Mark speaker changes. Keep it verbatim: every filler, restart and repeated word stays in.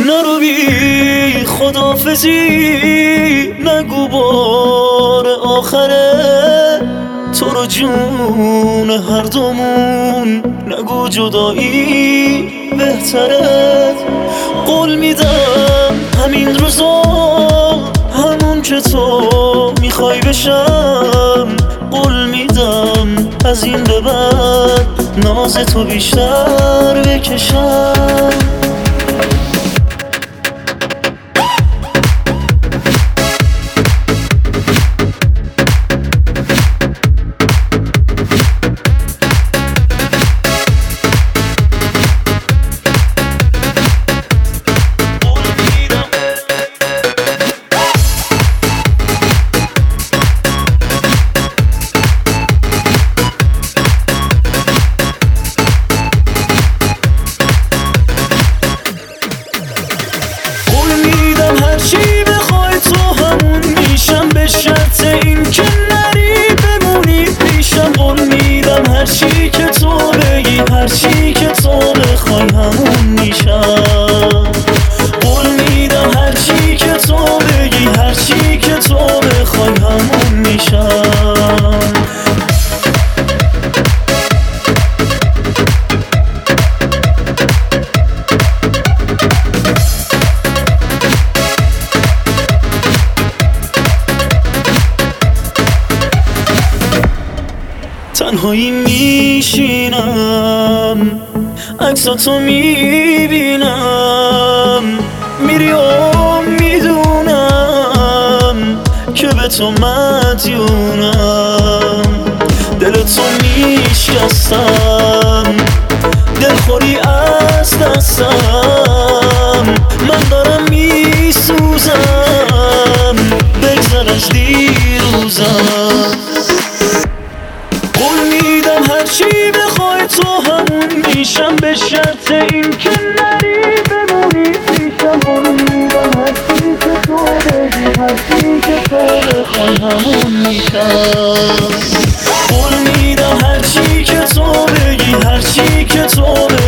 Speaker 1: نرو بی خداحافظی، نگو بار آخره تو رو جون هر دومون، نگو جدایی بهتره. قول میدم همین روزا همون که تو میخوای بشم، قول میدم از این به بعد ناز تو بیشتر بکشم. هرچی بخوای تو همون میشم، به شرط این که نری بمونی پیشم. قول میدم هرچی که تو بگی، هرچی که تو بخوای همون میشم. قول میدم هرچی که تو بگی، هرچی که تو بخوای همون میشم. تنهایی میشینم عکساتو میبینم، میری و میدونم که به تو مدیونم. دلتو میشکستم، دلخوری از دستم، من دارم میسوزم، بگذر از دیروزم. قول میدم هرچی بخوای تو همون میشم، به شرط این که نری بمونی پیشم. قول میدم هرچی که تو بگی، هرچی که تو بخوای همون میشم. قول میدم هرچی که تو بگی، هرچی که تو بخوای